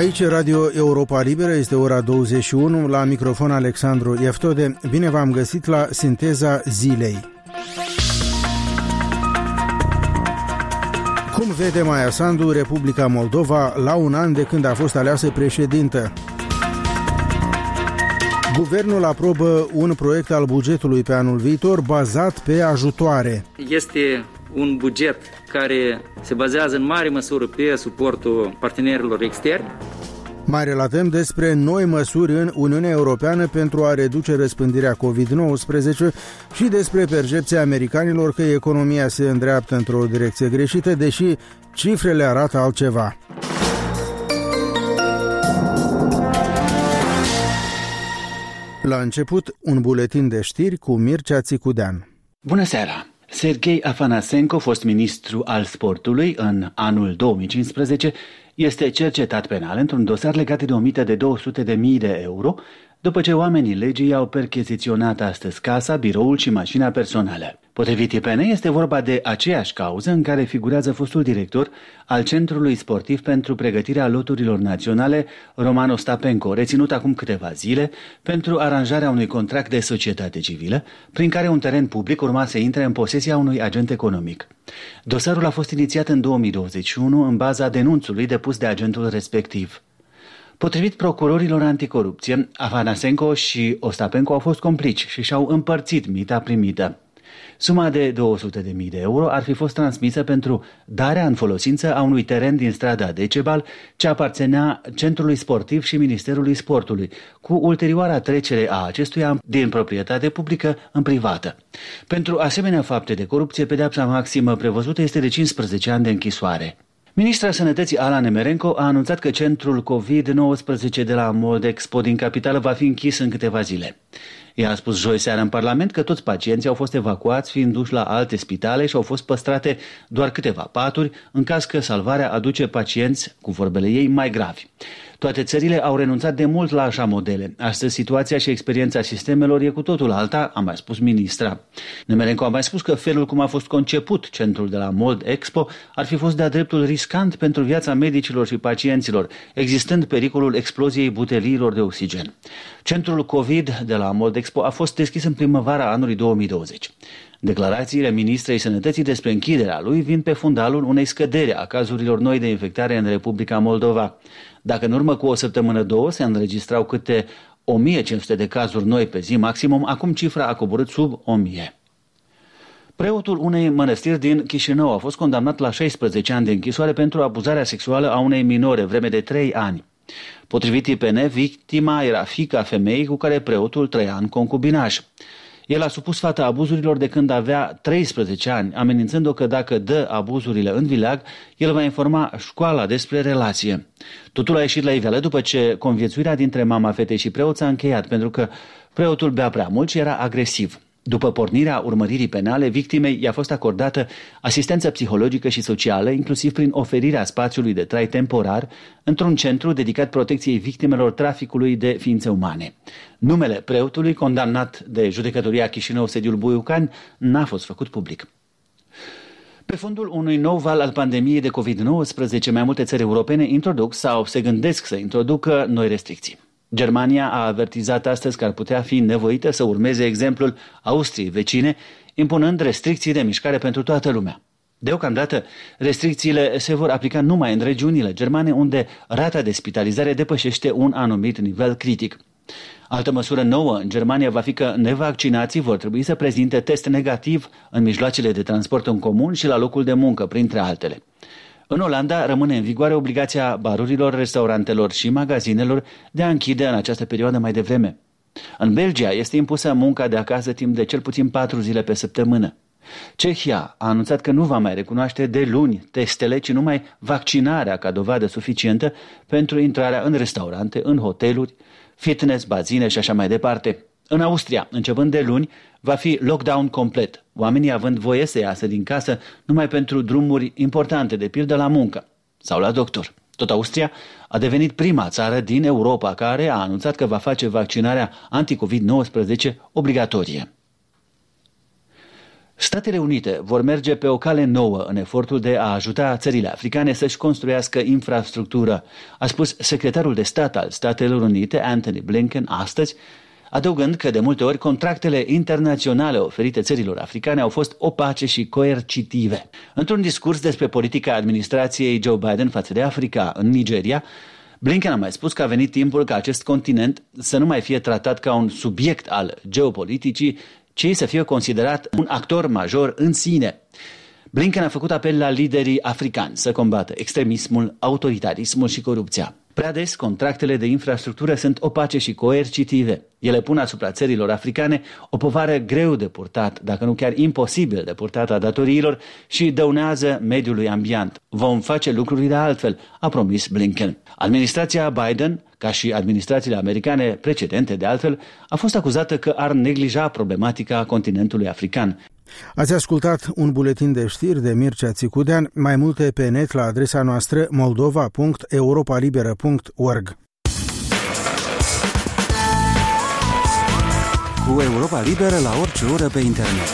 Aici Radio Europa Liberă, este ora 21, la microfon Alexandru Ieftode. Bine v-am găsit la Sinteza Zilei. Cum vede Maia Sandu Republica Moldova la un an de când a fost aleasă președintă? Guvernul aprobă un proiect al bugetului pe anul viitor bazat pe ajutoare. Este un buget care se bazează în mare măsură pe suportul partenerilor externi. Mai relatăm despre noi măsuri în Uniunea Europeană pentru a reduce răspândirea COVID-19 și despre percepția americanilor că economia se îndreaptă într-o direcție greșită, deși cifrele arată altceva. La început, un buletin de știri cu Mircea Țicudean. Bună seara! Serghei Afanasenko, fost ministru al sportului în anul 2015, este cercetat penal într-un dosar legat de o mită de 200.000 de euro, după ce oamenii legii i-au percheziționat astăzi casa, biroul și mașina personală. Potrivit IPN, este vorba de aceeași cauză în care figurează fostul director al Centrului Sportiv pentru Pregătirea Loturilor Naționale, Roman Ostapenko, reținut acum câteva zile pentru aranjarea unui contract de societate civilă, prin care un teren public urma să intre în posesia unui agent economic. Dosarul a fost inițiat în 2021 în baza denunțului depus de agentul respectiv. Potrivit procurorilor anticorupție, Afanasenko și Ostapenko au fost complici și și-au împărțit mita primită. Suma de 200.000 de euro ar fi fost transmisă pentru darea în folosință a unui teren din strada Decebal, ce aparținea Centrului Sportiv și Ministerului Sportului, cu ulterioara trecere a acestuia din proprietate publică în privată. Pentru asemenea fapte de corupție, pedeapsa maximă prevăzută este de 15 ani de închisoare. Ministra Sănătății Ala Nemerenko a anunțat că centrul COVID-19 de la Moldexpo din capitală va fi închis în câteva zile. Ea a spus joi seara în Parlament că toți pacienții au fost evacuați fiind duși la alte spitale și au fost păstrate doar câteva paturi în caz că salvarea aduce pacienți, cu vorbele ei, mai gravi. Toate țările au renunțat de mult la așa modele. Astăzi situația și experiența sistemelor e cu totul alta, a mai spus ministra. Nemerenko a mai spus că felul cum a fost conceput centrul de la Moldexpo ar fi fost de-a dreptul riscant pentru viața medicilor și pacienților, existând pericolul exploziei buteliilor de oxigen. Centrul COVID de la Moldexpo a fost deschis în primăvara anului 2020. Declarațiile ministrei Sănătății despre închiderea lui vin pe fundalul unei scăderi a cazurilor noi de infectare în Republica Moldova. Dacă în urmă cu o săptămână-două se înregistrau câte 1500 de cazuri noi pe zi maximum, acum cifra a coborât sub 1000. Preotul unei mănăstiri din Chișinău a fost condamnat la 16 ani de închisoare pentru abuzarea sexuală a unei minore, vreme de 3 ani. Potrivit IPN, victima era fiica femeii cu care preotul trăia în concubinaj. El a supus fata abuzurilor de când avea 13 ani, amenințând-o că dacă dă abuzurile în vileag, el va informa școala despre relație. Totul a ieșit la iveală după ce conviețuirea dintre mama fetei și preot s-a încheiat, pentru că preotul bea prea mult și era agresiv. După pornirea urmăririi penale, victimei i-a fost acordată asistență psihologică și socială, inclusiv prin oferirea spațiului de trai temporar într-un centru dedicat protecției victimelor traficului de ființe umane. Numele preotului, condamnat de judecătoria Chișinău, sediul Buiucani, n-a fost făcut public. Pe fondul unui nou val al pandemiei de COVID-19, mai multe țări europene introduc sau se gândesc să introducă noi restricții. Germania a avertizat astăzi că ar putea fi nevoită să urmeze exemplul Austriei vecine, impunând restricții de mișcare pentru toată lumea. Deocamdată, restricțiile se vor aplica numai în regiunile germane unde rata de spitalizare depășește un anumit nivel critic. Altă măsură nouă în Germania va fi că nevaccinații vor trebui să prezinte test negativ în mijloacele de transport în comun și la locul de muncă, printre altele. În Olanda rămâne în vigoare obligația barurilor, restaurantelor și magazinelor de a închide în această perioadă mai devreme. În Belgia este impusă munca de acasă timp de cel puțin 4 zile pe săptămână. Cehia a anunțat că nu va mai recunoaște de luni testele, ci numai vaccinarea ca dovadă suficientă pentru intrarea în restaurante, în hoteluri, fitness, bazine și așa mai departe. În Austria, începând de luni, va fi lockdown complet, oamenii având voie să iasă din casă numai pentru drumuri importante, de pildă la muncă sau la doctor. Tot Austria a devenit prima țară din Europa care a anunțat că va face vaccinarea anti-COVID-19 obligatorie. Statele Unite vor merge pe o cale nouă în efortul de a ajuta țările africane să-și construiască infrastructură, a spus secretarul de stat al Statelor Unite, Antony Blinken, astăzi, adăugând că de multe ori contractele internaționale oferite țărilor africane au fost opace și coercitive. Într-un discurs despre politica administrației Joe Biden față de Africa în Nigeria, Blinken a mai spus că a venit timpul ca acest continent să nu mai fie tratat ca un subiect al geopoliticii, ci să fie considerat un actor major în sine. Blinken a făcut apel la liderii africani să combată extremismul, autoritarismul și corupția. Prea des, contractele de infrastructură sunt opace și coercitive. Ele pun asupra țărilor africane o povară greu de purtat, dacă nu chiar imposibil de purtat a datoriilor și dăunează mediului ambient. Vom face lucrurile altfel, a promis Blinken. Administrația Biden, ca și administrațiile americane precedente de altfel, a fost acuzată că ar neglija problematica continentului african. Ați ascultat un buletin de știri de Mircea Țicudean, mai multe pe net la adresa noastră moldova.europalibera.org. Cu Europa Liberă la orice oră pe internet.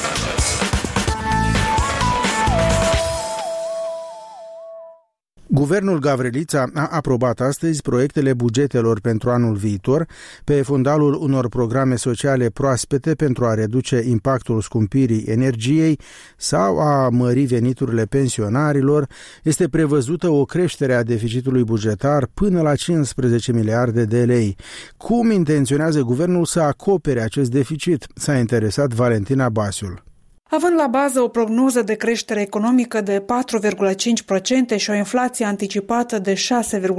Guvernul Gavrilița a aprobat astăzi proiectele bugetelor pentru anul viitor pe fundalul unor programe sociale proaspete pentru a reduce impactul scumpirii energiei sau a mări veniturile pensionarilor. Este prevăzută o creștere a deficitului bugetar până la 15 miliarde de lei. Cum intenționează guvernul să acopere acest deficit? S-a interesat Valentina Basiul. Având la bază o prognoză de creștere economică de 4,5% și o inflație anticipată de 6,9%,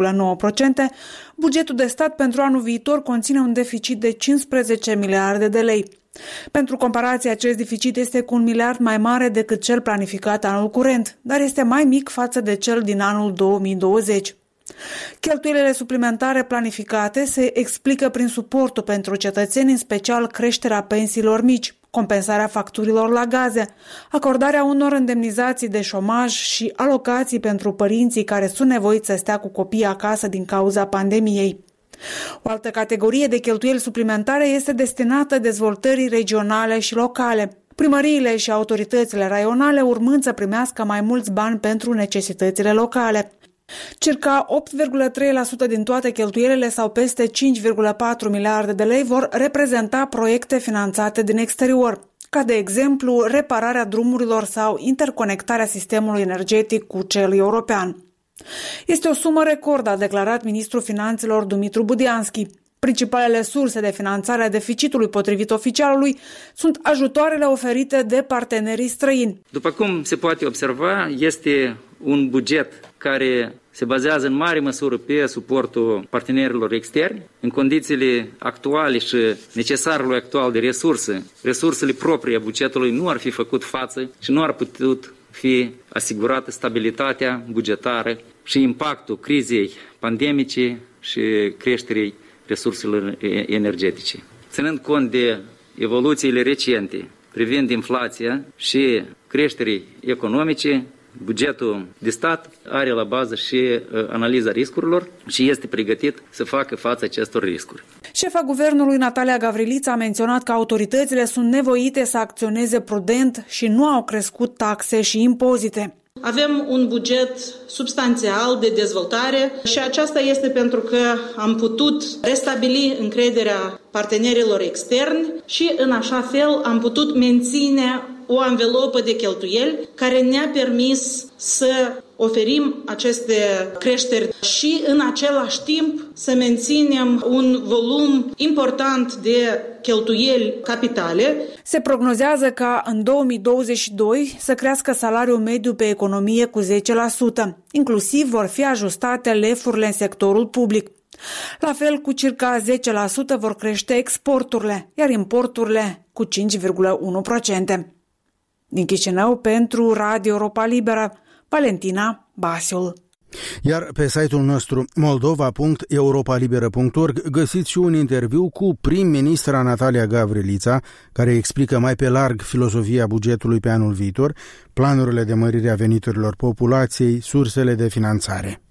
bugetul de stat pentru anul viitor conține un deficit de 15 miliarde de lei. Pentru comparație, acest deficit este cu 1 miliard mai mare decât cel planificat anul curent, dar este mai mic față de cel din anul 2020. Cheltuielile suplimentare planificate se explică prin suportul pentru cetățeni, în special creșterea pensiilor mici, compensarea facturilor la gaze, acordarea unor indemnizații de șomaj și alocații pentru părinții care sunt nevoiți să stea cu copiii acasă din cauza pandemiei. O altă categorie de cheltuieli suplimentare este destinată dezvoltării regionale și locale, primăriile și autoritățile raionale urmând să primească mai mulți bani pentru necesitățile locale. Circa 8,3% din toate cheltuielile sau peste 5,4 miliarde de lei vor reprezenta proiecte finanțate din exterior, ca de exemplu repararea drumurilor sau interconectarea sistemului energetic cu cel european. Este o sumă record, a declarat ministrul finanțelor Dumitru Budianski. Principalele surse de finanțare a deficitului, potrivit oficialului, sunt ajutoarele oferite de partenerii străini. După cum se poate observa, este un buget care se bazează în mare măsură pe suportul partenerilor externi, în condițiile actuale și necesarului actual de resursele proprii a bugetului nu ar fi făcut față și nu ar putut fi asigurată stabilitatea bugetară și impactul crizei pandemice și creșterii resurselor energetice. Ținând cont de evoluțiile recente privind inflația și creșterii economice, bugetul de stat are la bază și analiza riscurilor și este pregătit să facă față acestor riscuri. Șefa guvernului Natalia Gavrilița a menționat că autoritățile sunt nevoite să acționeze prudent și nu au crescut taxe și impozite. Avem un buget substanțial de dezvoltare și aceasta este pentru că am putut restabili încrederea partenerilor externi și în așa fel am putut menține o anvelopă de cheltuieli care ne-a permis să oferim aceste creșteri și în același timp să menținem un volum important de cheltuieli capitale. Se prognozează ca în 2022 să crească salariul mediu pe economie cu 10%. Inclusiv vor fi ajustate lefurile în sectorul public. La fel, cu circa 10% vor crește exporturile, iar importurile cu 5,1%. Din Chișinău, pentru Radio Europa Liberă, Valentina Basiul. Iar pe site-ul nostru moldova.europalibera.org găsiți și un interviu cu prim-ministra Natalia Gavrilița, care explică mai pe larg filosofia bugetului pe anul viitor, planurile de mărire a veniturilor populației, sursele de finanțare.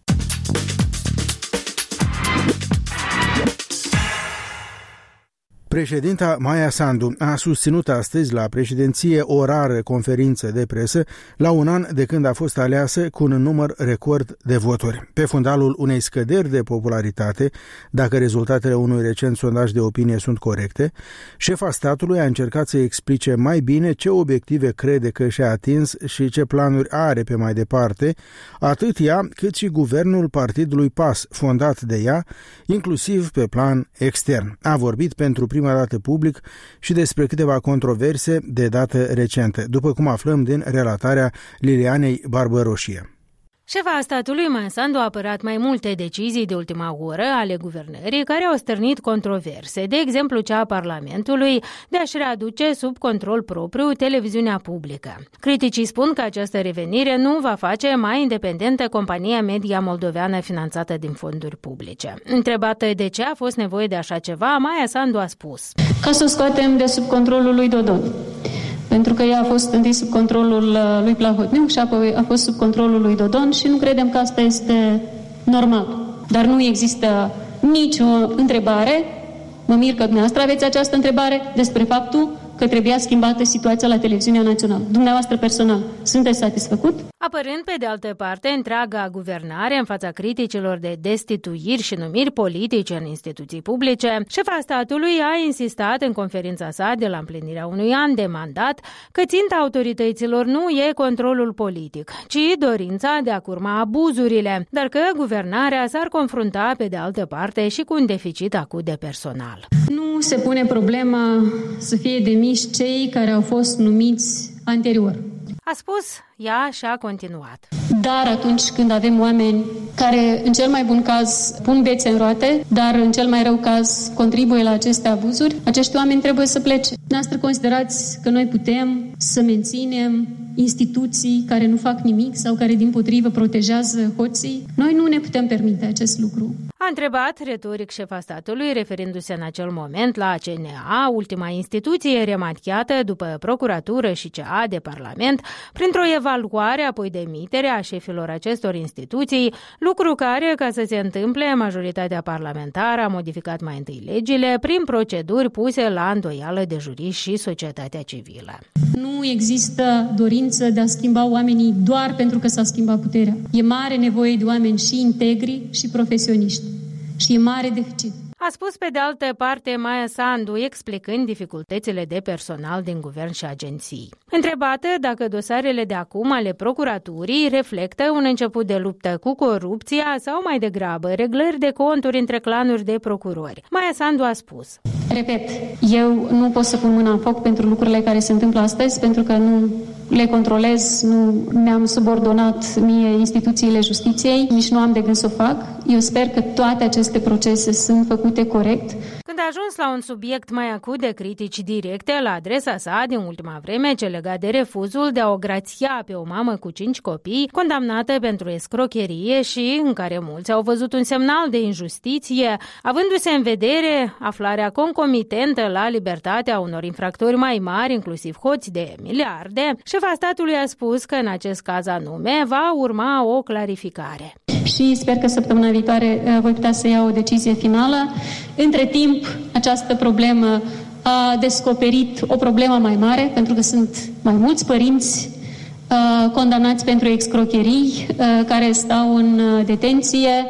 Președinta Maia Sandu a susținut astăzi la președinție o rară conferință de presă la un an de când a fost aleasă cu un număr record de voturi. Pe fundalul unei scăderi de popularitate, dacă rezultatele unui recent sondaj de opinie sunt corecte, șefa statului a încercat să explice mai bine ce obiective crede că și-a atins și ce planuri are pe mai departe, atât ea cât și guvernul partidului PAS, fondat de ea, inclusiv pe plan extern. A vorbit pentru prima dată public și despre câteva controverse de dată recentă, după cum aflăm din relatarea Lilianei Barbăroșie. Șefa statului Maia Sandu a apărat mai multe decizii de ultima oră ale guvernării care au stârnit controverse, de exemplu cea a Parlamentului de a-și readuce sub control propriu televiziunea publică. Criticii spun că această revenire nu va face mai independentă compania media moldoveană finanțată din fonduri publice. Întrebată de ce a fost nevoie de așa ceva, Maia Sandu a spus: ca să o scoatem de sub controlul lui Dodon. Pentru că ea a fost întâi sub controlul lui Plahotniuc și apoi a fost sub controlul lui Dodon și nu credem că asta este normal. Dar nu există nicio întrebare, mă mir că dumneavoastră aveți această întrebare, despre faptul că trebuia schimbată situația la televiziunea națională. Dumneavoastră personal, sunteți satisfăcut? Apărând pe de altă parte întreaga guvernare în fața criticilor de destituiri și numiri politice în instituții publice, șefa statului a insistat în conferința sa de la împlinirea unui an de mandat că ținta autorităților nu e controlul politic, ci dorința de a curma abuzurile, dar că guvernarea s-ar confrunta pe de altă parte și cu un deficit acut de personal. Nu se pune problema să fie demiși cei care au fost numiți anterior, a spus ea și a continuat. Dar atunci când avem oameni care, în cel mai bun caz, pun bețe în roate, dar în cel mai rău caz contribuie la aceste abuzuri, acești oameni trebuie să plece. Noastră considerați că noi putem să menținem instituții care nu fac nimic sau care, dimpotrivă, protejează hoții? Noi nu ne putem permite acest lucru. A întrebat retoric șefa statului, referindu-se în acel moment la CNA, ultima instituție rematiată după procuratură și cea de Parlament, printr-o evaluare, apoi demiterea a șefilor acestor instituții, lucru care, ca să se întâmple, majoritatea parlamentară a modificat mai întâi legile prin proceduri puse la îndoială de juriști și societatea civilă. Nu există dorință de a schimba oamenii doar pentru că s-a schimbat puterea. E mare nevoie de oameni și integri și profesioniști. Și e mare deficit. A spus pe de altă parte Maia Sandu, explicând dificultățile de personal din guvern și agenții. Întrebată dacă dosarele de acum ale procuraturii reflectă un început de luptă cu corupția sau mai degrabă reglări de conturi între clanuri de procurori, Maia Sandu a spus: repet, eu nu pot să pun mâna în foc pentru lucrurile care se întâmplă astăzi, pentru că nu le controlez, nu mi-am subordonat mie instituțiile justiției, nici nu am de gând să o fac. Eu sper că toate aceste procese sunt făcute corect. Când a ajuns la un subiect mai acut de critici directe la adresa sa din ultima vreme, ce lega de refuzul de a o grația pe o mamă cu 5 copii, condamnată pentru escrocherie și în care mulți au văzut un semnal de injustiție, avându-se în vedere aflarea concomitentă la libertatea unor infractori mai mari, inclusiv hoți de miliarde, șefa statului a spus că în acest caz anume va urma o clarificare. Și sper că săptămâna viitoare voi putea să iau o decizie finală. Între timp, această problemă a descoperit o problemă mai mare, pentru că sunt mai mulți părinți condamnați pentru escrocherii care stau în detenție.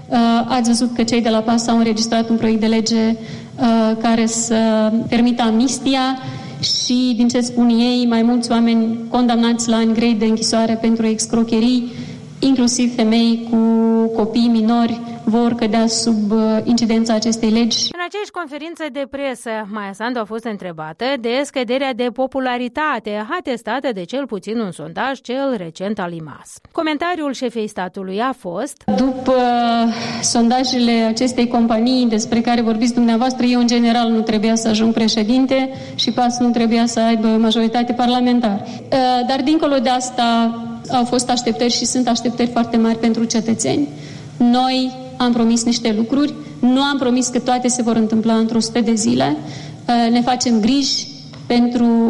Ați văzut că cei de la PAS au înregistrat un proiect de lege care să permită amnistia și, din ce spun ei, mai mulți oameni condamnați la ani grei de închisoare pentru escrocherii, inclusiv femei cu copii minori, vor cădea sub incidența acestei legi. În aceeași conferință de presă, Maia Sandu a fost întrebată de scăderea de popularitate atestată de cel puțin un sondaj, cel recent al IMAS. Comentariul șefei statului a fost: după sondajele acestei companii despre care vorbiți dumneavoastră, eu în general nu trebuia să ajung președinte și PAS nu trebuia să aibă majoritate parlamentară. Dar dincolo de asta au fost așteptări și sunt așteptări foarte mari pentru cetățeni. Noi am promis niște lucruri, nu am promis că toate se vor întâmpla într-o 100 de zile. Ne facem griji pentru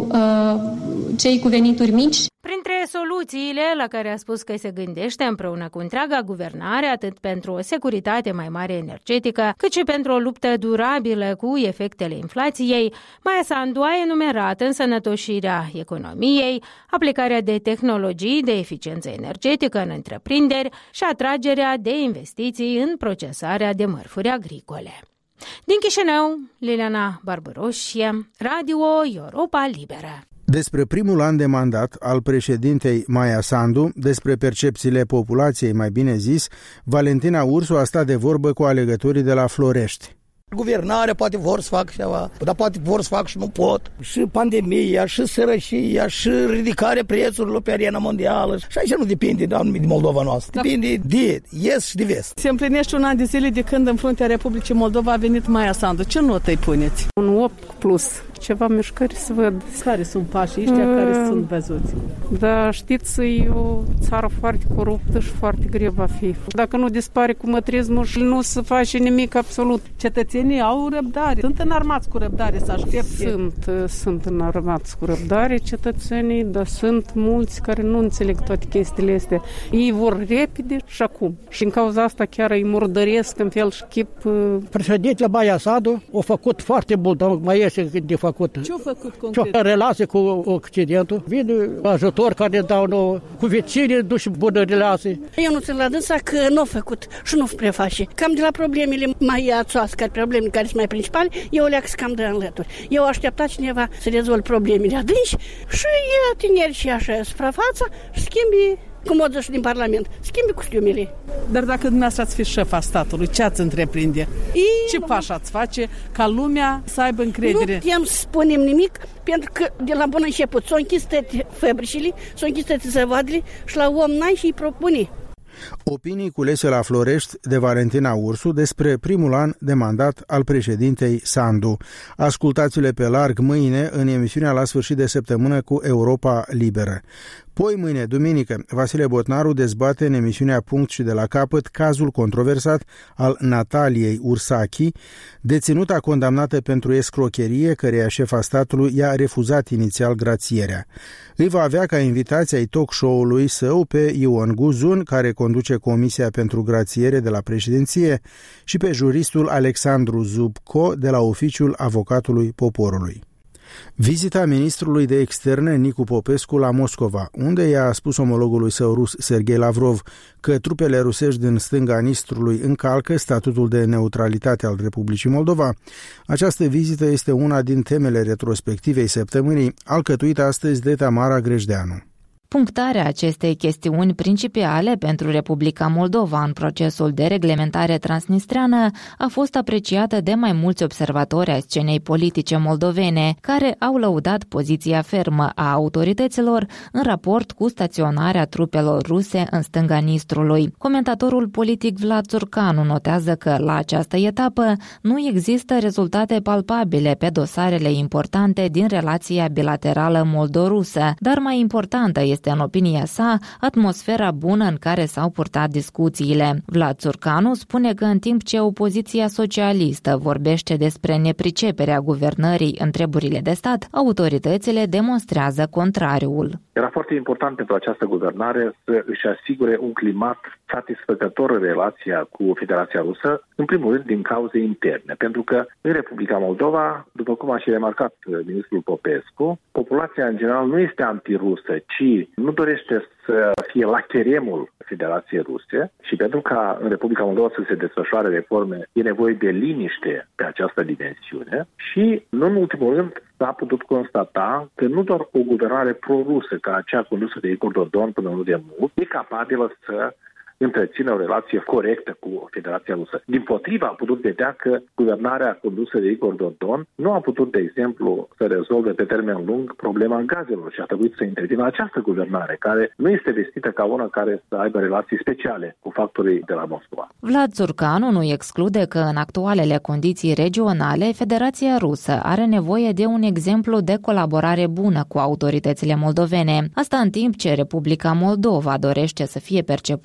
cei cu venituri mici. Printre soluțiile la care a spus că se gândește împreună cu întreaga guvernare, atât pentru o securitate mai mare energetică, cât și pentru o luptă durabilă cu efectele inflației, Maia Sandu a enumerat însănătoșirea economiei, aplicarea de tehnologii de eficiență energetică în întreprinderi și atragerea de investiții în procesarea de mărfuri agricole. Din Chișinău, Liliana Barbăroșie, Radio Europa Liberă. Despre primul an de mandat al președintei Maia Sandu, despre percepțiile populației, mai bine zis, Valentina Ursu a stat de vorbă cu alegătorii de la Florești. Guvernarea poate vor să facă ceva, dar poate vor să facă și nu pot. Și pandemia, și sărășia, și ridicarea prețurilor pe arena mondială. Și aici nu depinde de anumit de Moldova noastră. Depinde de est și de vest. Se împlinește un an de zile de când în fruntea Republicii Moldova a venit Maia Sandu. Ce notă îi puneți? Un 8 plus. Ceva mișcări să văd. Care sunt pașii ăștia care sunt văzuți? Da, știți, e o țară foarte coruptă și foarte greu va fi. Dacă nu dispare cu mătrismul și nu se face nimic absolut. Cetățenii au răbdare. Sunt înarmați cu răbdare să aștepte. Sunt înarmați cu răbdare cetățenii, dar sunt mulți care nu înțeleg toate chestiile astea. Ei vor repede și acum. Și în cauza asta chiar îi murdăresc în fel și chip. Președintele Maia Sandu a făcut foarte mult, dar mai este de făcut. Ce-a făcut concret? Relație cu Occidentul. Vine ajutor care dau nouă, cu vecinii duși bună relație. Eu nu țin la dânsa că nu a făcut și nu preface. Cam de la problemele mai ațoască, problemele care sunt mai principale, eu le-am cam de înlături. Eu aștepta cineva să rezolve problemele adânci și ia tineri și așa suprafața și schimbi cum o și din Parlament, schimbi costiumele. Dar dacă dumneavoastră ați fi șefa statului, ce ați întreprinde? Ce pași ați face ca lumea să aibă încredere? Nu putem să spunem nimic, pentru că de la bun început s-au închis toate fabricile, s-au închis toate zăvoadele și la om n-ai și-i propune. Opinii culese la Florești de Valentina Ursu despre primul an de mandat al președintei Sandu. Ascultați-le pe larg mâine în emisiunea La sfârșit de săptămână cu Europa Liberă. Poi mâine, duminică, Vasile Botnaru dezbate în emisiunea Punct și de la capăt cazul controversat al Nataliei Ursachi, deținuta condamnată pentru escrocherie, căreia șefa statului i-a refuzat inițial grațierea. Îi va avea ca invitație ai talk show-ului său pe Ion Guzun, care conduce Comisia pentru Grațiere de la președinție, și pe juristul Alexandru Zubco de la Oficiul Avocatului Poporului. Vizita ministrului de externe Nicu Popescu la Moscova, unde i-a spus omologului său rus Sergei Lavrov că trupele rusești din stânga Nistrului încalcă statutul de neutralitate al Republicii Moldova. Această vizită este una din temele retrospectivei săptămânii, alcătuită astăzi de Tamara Grejdeanu. Punctarea acestei chestiuni principiale pentru Republica Moldova în procesul de reglementare transnistreană a fost apreciată de mai mulți observatori ai scenei politice moldovene, care au lăudat poziția fermă a autorităților în raport cu staționarea trupelor ruse în stânga Nistrului. Comentatorul politic Vlad Țurcanu notează că la această etapă nu există rezultate palpabile pe dosarele importante din relația bilaterală moldo-rusă, dar mai importantă este în opinia sa atmosfera bună în care s-au purtat discuțiile. Vlad Țurcanu spune că în timp ce opoziția socialistă vorbește despre nepriceperea guvernării în treburile de stat, autoritățile demonstrează contrariul. Era foarte important pentru această guvernare să își asigure un climat satisfăcător în relația cu Federația Rusă, în primul rând din cauze interne, pentru că în Republica Moldova, după cum a și remarcat ministrul Popescu, populația în general nu este antirusă, ci nu dorește să fie la cheremul Federației Ruse și pentru ca în Republica Moldova să se desfășoare reforme, e nevoie de liniște pe această dimensiune și, nu în ultimul rând, s-a putut constata că nu doar o guvernare pro-rusă, ca cea condusă de Igor Dodon până nu de mult, e capabilă să întrețină o relație corectă cu Federația Rusă. Dimpotrivă, a putut vedea că guvernarea condusă de Igor Dodon nu a putut, de exemplu, să rezolve pe termen lung problema gazelor și a trebuit să intervină această guvernare, care nu este vestită ca una care să aibă relații speciale cu factorii de la Moscova. Vlad Țurcanu nu exclude că în actualele condiții regionale, Federația Rusă are nevoie de un exemplu de colaborare bună cu autoritățile moldovene. Asta în timp ce Republica Moldova dorește să fie percepută ca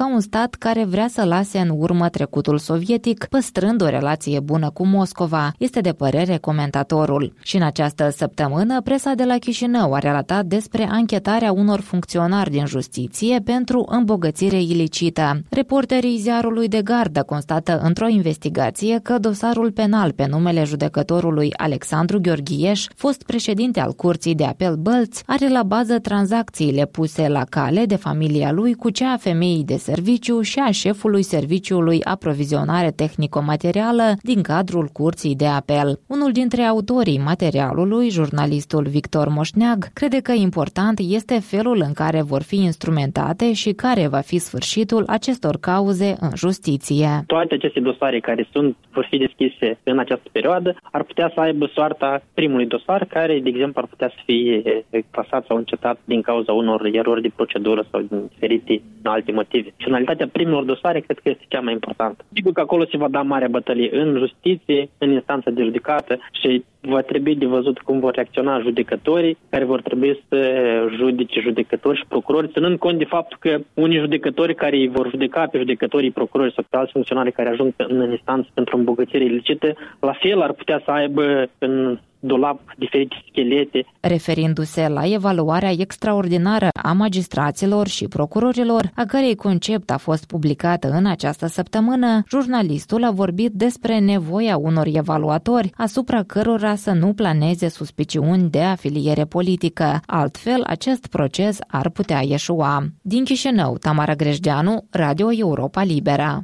un stat care vrea să lase în urmă trecutul sovietic, păstrând o relație bună cu Moscova, este de părere comentatorul. Și în această săptămână, presa de la Chișinău a relatat despre anchetarea unor funcționari din justiție pentru îmbogățire ilicită. Reporterii ziarului de gardă constată într-o investigație că dosarul penal pe numele judecătorului Alexandru Gheorghiieș, fost președinte al Curții de Apel Bălți, are la bază tranzacțiile puse la cale de familia lui cu cea a femeii de serviciu și a șefului Serviciului Aprovizionare Tehnico-Materială din cadrul Curții de Apel. Unul dintre autorii materialului, jurnalistul Victor Moșneag, crede că important este felul în care vor fi instrumentate și care va fi sfârșitul acestor cauze în justiție. Toate aceste dosare care vor fi deschise în această perioadă ar putea să aibă soarta primului dosar, care, de exemplu, ar putea să fie clasat sau încetat din cauza unor erori de procedură sau din diferite alte motive. Finalitatea primilor dosare cred că este cea mai importantă. Sigur că acolo se va da marea bătălie în justiție, în instanța de judecată și va trebui de văzut cum vor reacționa judecătorii care vor trebui să judece judecători și procurori, ținând cont de faptul că unii judecători care îi vor judeca pe judecătorii, procurori sau pe alți funcționari care ajung în instanță pentru îmbogățire ilicită, la fel ar putea să aibă în dulap diferite schelete. Referindu-se la evaluarea extraordinară a magistraților și procurorilor, a cărei concept a fost publicat în această săptămână, jurnalistul a vorbit despre nevoia unor evaluatori asupra cărora să nu planeze suspiciuni de afiliere politică. Altfel, acest proces ar putea eșua. Din Chișinău, Tamara Grejdeanu, Radio Europa Liberă.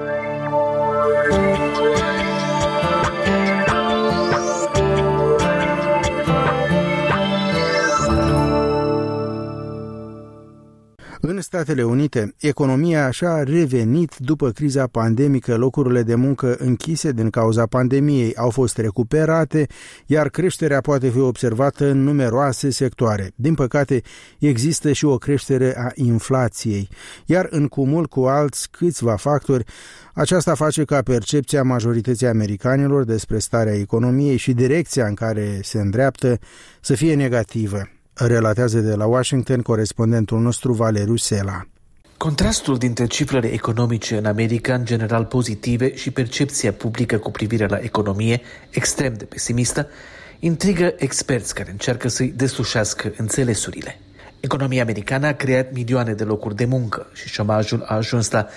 În Statele Unite, economia și-a revenit după criza pandemică, locurile de muncă închise din cauza pandemiei au fost recuperate, iar creșterea poate fi observată în numeroase sectoare. Din păcate, există și o creștere a inflației, iar în cumul cu alți câțiva factori, aceasta face ca percepția majorității americanilor despre starea economiei și direcția în care se îndreaptă să fie negativă. Relatează de la Washington corespondentul nostru Valeriu Sela. Contrastul dintre cifrele economice în America, în general pozitive, și percepția publică cu privire la economie, extrem de pesimistă, intrigă experți care încearcă să-i deslușească înțelesurile. Economia americană a creat milioane de locuri de muncă și șomajul a ajuns la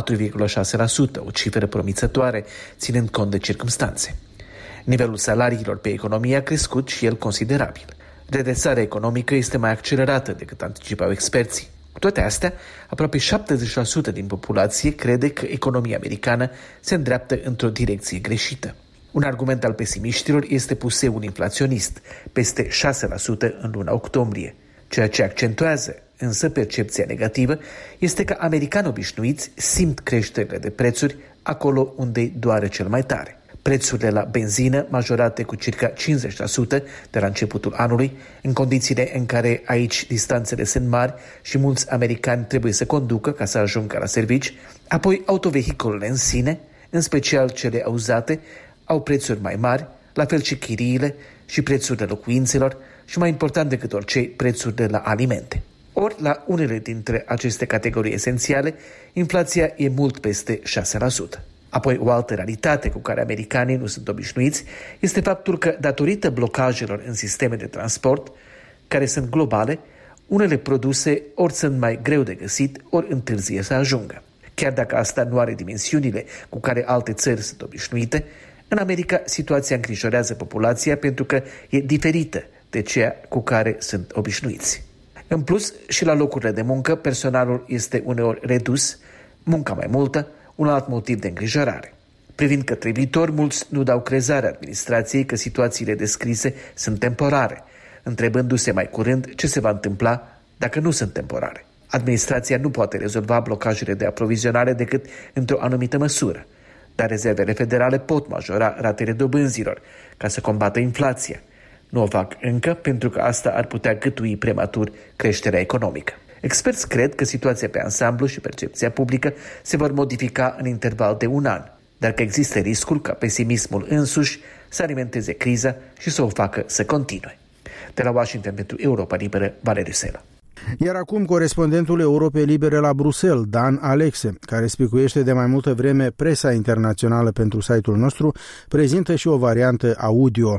4,6%, o cifră promițătoare, ținând cont de circumstanțe. Nivelul salariilor pe economie a crescut și el considerabil. Redresarea economică este mai accelerată decât anticipau experții. Cu toate astea, aproape 70% din populație crede că economia americană se îndreaptă într-o direcție greșită. Un argument al pesimiștilor este puseul inflaționist, peste 6% în luna octombrie. Ceea ce accentuează însă percepția negativă este că americani obișnuiți simt creșterile de prețuri acolo unde îi doare cel mai tare. Prețurile la benzină majorate cu circa 50% de la începutul anului, în condițiile în care aici distanțele sunt mari și mulți americani trebuie să conducă ca să ajungă la servici, apoi autovehiculele în sine, în special cele uzate, au prețuri mai mari, la fel și chiriile și prețurile locuințelor și, mai important decât orice, prețurile la alimente. Ori, la unele dintre aceste categorii esențiale, inflația e mult peste 6%. Apoi, o altă realitate cu care americanii nu sunt obișnuiți este faptul că, datorită blocajelor în sisteme de transport, care sunt globale, unele produse ori sunt mai greu de găsit, ori întârzie să ajungă. Chiar dacă asta nu are dimensiunile cu care alte țări sunt obișnuite, în America situația îngrijorează populația pentru că e diferită de ceea cu care sunt obișnuiți. În plus, și la locurile de muncă, personalul este uneori redus, munca mai multă, un alt motiv de îngrijorare. Privind către viitor, mulți nu dau crezare administrației că situațiile descrise sunt temporare, întrebându-se mai curând ce se va întâmpla dacă nu sunt temporare. Administrația nu poate rezolva blocajele de aprovizionare decât într-o anumită măsură, dar rezervele federale pot majora ratele dobânzilor ca să combată inflația. Nu o fac încă pentru că asta ar putea gâtui prematur creșterea economică. Experți cred că situația pe ansamblu și percepția publică se vor modifica în interval de un an, dar că există riscul ca pesimismul însuși să alimenteze criza și să o facă să continue. De la Washington pentru Europa Liberă, Valeriu Sela. Iar acum corespondentul Europei Libere la Bruxelles, Dan Alexe, care spicuiește de mai multă vreme presa internațională pentru site-ul nostru, prezintă și o variantă audio.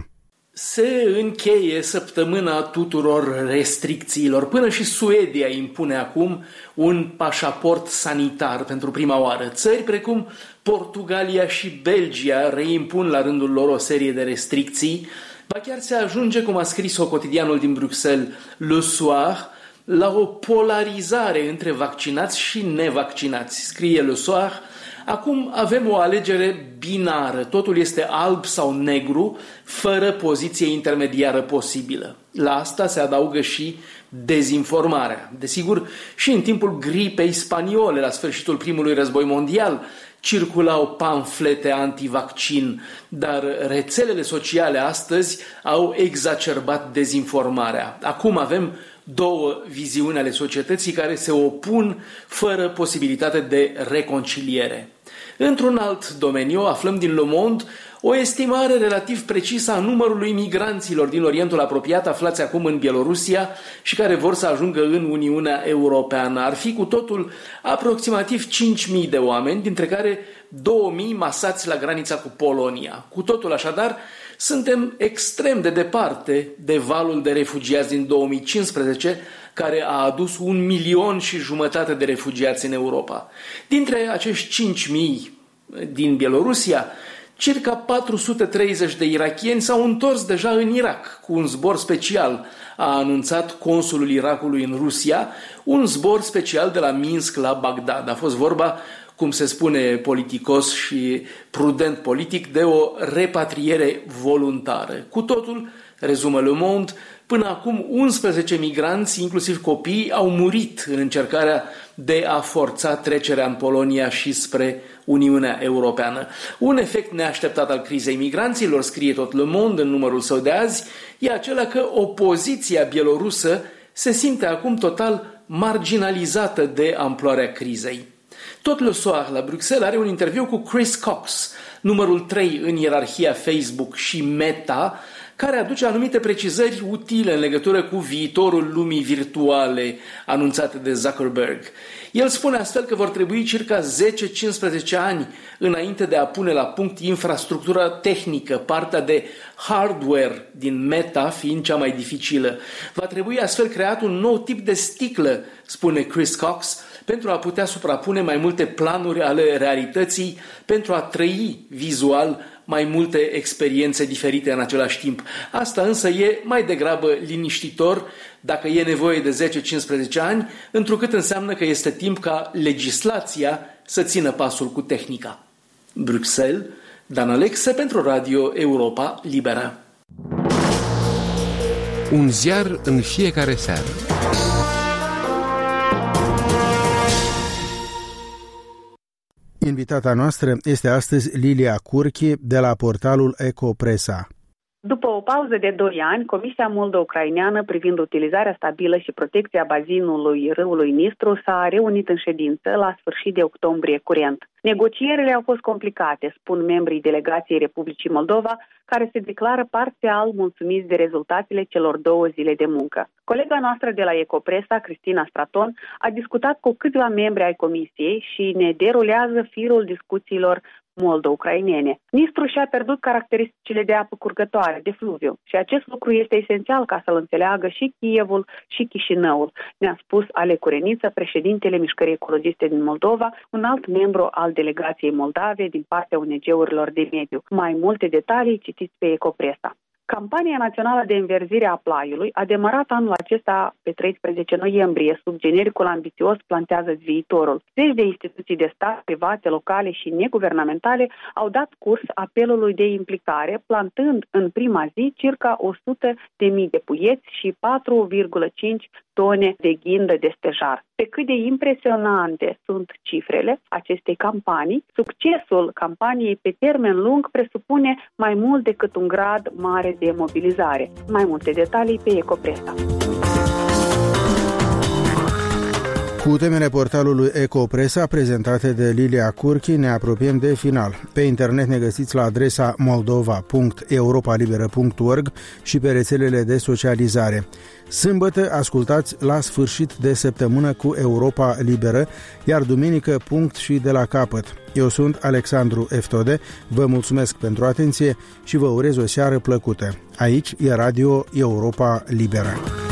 Se încheie săptămâna tuturor restricțiilor. Până și Suedia impune acum un pașaport sanitar pentru prima oară. Țări precum Portugalia și Belgia reimpun la rândul lor o serie de restricții. Ba chiar se ajunge, cum a scris-o cotidianul din Bruxelles, Le Soir, la o polarizare între vaccinați și nevaccinați. Scrie Le Soir: acum avem o alegere binară, totul este alb sau negru, fără poziție intermediară posibilă. La asta se adaugă și dezinformarea. Desigur, și în timpul gripei spaniole, la sfârșitul primului război mondial, circulau pamflete antivaccin, dar rețelele sociale astăzi au exacerbat dezinformarea. Acum avem două viziuni ale societății care se opun fără posibilitate de reconciliere. Într-un alt domeniu aflăm din Le Monde o estimare relativ precisă a numărului migranților din Orientul apropiat aflați acum în Bielorusia și care vor să ajungă în Uniunea Europeană. Ar fi cu totul aproximativ 5.000 de oameni, dintre care 2.000 masați la granița cu Polonia. Cu totul așadar, suntem extrem de departe de valul de refugiați din 2015, care a adus 1,5 milion de refugiați în Europa. Dintre acești 5.000 din Bielorusia, circa 430 de irakieni s-au întors deja în Irak cu un zbor special, a anunțat consulul Irakului în Rusia, un zbor special de la Minsk la Bagdad. A fost vorba, cum se spune politicos și prudent politic, de o repatriere voluntară. Cu totul, rezumă Le Monde, până acum 11 migranți, inclusiv copii, au murit în încercarea de a forța trecerea în Polonia și spre Uniunea Europeană. Un efect neașteptat al crizei migranților, scrie tot Le Monde în numărul său de azi, e acela că opoziția bielorusă se simte acum total marginalizată de amploarea crizei. Tot Le Soir la Bruxelles are un interviu cu Chris Cox, numărul 3 în ierarhia Facebook și Meta, care aduce anumite precizări utile în legătură cu viitorul lumii virtuale anunțate de Zuckerberg. El spune astfel că vor trebui circa 10-15 ani înainte de a pune la punct infrastructura tehnică, partea de hardware din Meta fiind cea mai dificilă. Va trebui astfel creat un nou tip de sticlă, spune Chris Cox, pentru a putea suprapune mai multe planuri ale realității, pentru a trăi vizual mai multe experiențe diferite în același timp. Asta însă e mai degrabă liniștitor dacă e nevoie de 10-15 ani, întrucât înseamnă că este timp ca legislația să țină pasul cu tehnica. Bruxelles, Dan Alexe pentru Radio Europa Liberă. Un ziar în fiecare seară. Invitata noastră este astăzi Lilia Curchi de la portalul Ecopresa. După o pauză de 2 ani, Comisia Moldo-Ucraineană privind utilizarea stabilă și protecția bazinului râului Nistru s-a reunit în ședință la sfârșit de octombrie curent. Negocierile au fost complicate, spun membrii delegației Republicii Moldova, care se declară parțial mulțumiți de rezultatele celor 2 zile de muncă. Colega noastră de la Ecopresa, Cristina Straton, a discutat cu câțiva membri ai Comisiei și ne derulează firul discuțiilor moldo-ucrainene. Nistru și-a pierdut caracteristicile de apă curgătoare, de fluviu, și acest lucru este esențial ca să-l înțeleagă și Kievul și Chișinăul, ne-a spus Ale Cureniță, președintele Mișcării Ecologiste din Moldova, un alt membru al delegației Moldave din partea ONG-urilor de mediu. Mai multe detalii citiți pe Ecopresa. Campania națională de înverzire a Plaiului a demarat anul acesta pe 13 noiembrie sub genericul ambițios Plantează-ți viitorul. 10 de instituții de stat, private, locale și neguvernamentale au dat curs apelului de implicare, plantând în prima zi circa 100.000 de puieți și 4,5 tone de ghindă de stejar. Pe cât de impresionante sunt cifrele acestei campanii, succesul campaniei pe termen lung presupune mai mult decât un grad mare de mobilizare. Mai multe detalii pe Ecopresa. Cu temele portalului Ecopresa prezentate de Lilia Curchi ne apropiem de final. Pe internet ne găsiți la adresa moldova.europalibera.org și pe rețelele de socializare. Sâmbătă ascultați La sfârșit de săptămână cu Europa Liberă, iar duminică punct și de la capăt. Eu sunt Alexandru Eftode, vă mulțumesc pentru atenție și vă urez o seară plăcută. Aici e Radio Europa Liberă.